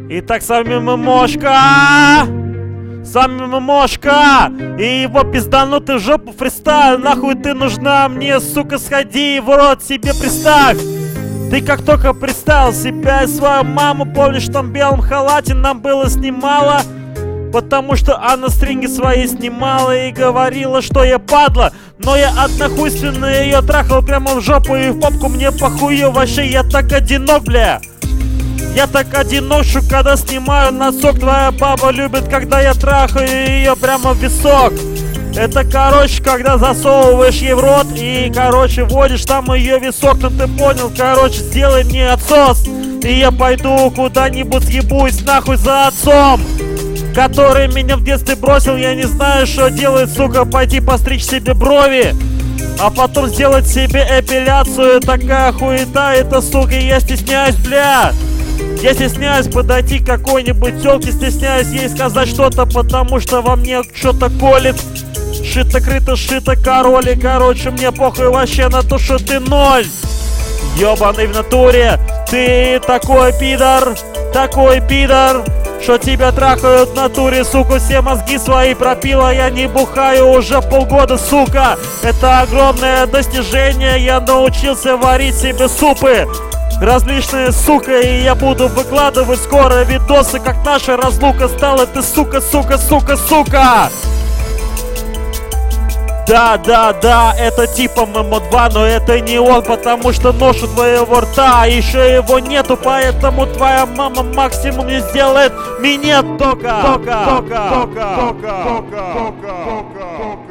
Итак, с вами Мошка! С вами Мошка! И его пизданутый в жопу фристайл. Нахуй ты нужна мне, сука, сходи в рот себе приставь. Ты как только представил себя и свою маму, помнишь, в том белом халате нам было снимала, потому что она стринги свои снимала и говорила, что я падла. Но я однохуйственно ее трахал прямо в жопу и в попку, мне похую, вообще я так одинок, бля. Я так одиношу, когда снимаю носок. Твоя баба любит, когда я трахаю ее прямо в висок. Это, короче, когда засовываешь ей в рот и, короче, вводишь там ее висок. Ну ты понял, короче, сделай мне отсос, и я пойду куда-нибудь съебусь нахуй за отцом, который меня в детстве бросил. Я не знаю, что делать, сука, пойти постричь себе брови, а потом сделать себе эпиляцию. Такая хуета, это, сука, я стесняюсь, бля. Я стесняюсь подойти к какой-нибудь тёлке, стесняюсь ей сказать что-то, потому что во мне что-то колет. Шито-крыто, шито, короли, короче, мне похуй вообще на то, что ты ноль. Ёбаный в натуре, ты такой пидор, что тебя трахают в натуре, сука, все мозги свои пропила. Я не бухаю уже полгода, сука. Это огромное достижение, я научился варить себе супы различные, сука, и я буду выкладывать скоро видосы, как наша разлука стала. Ты, сука. Да, это типа ММО2, но это не он, потому что нож у твоего рта, еще его нету, поэтому твоя мама максимум не сделает минет тока.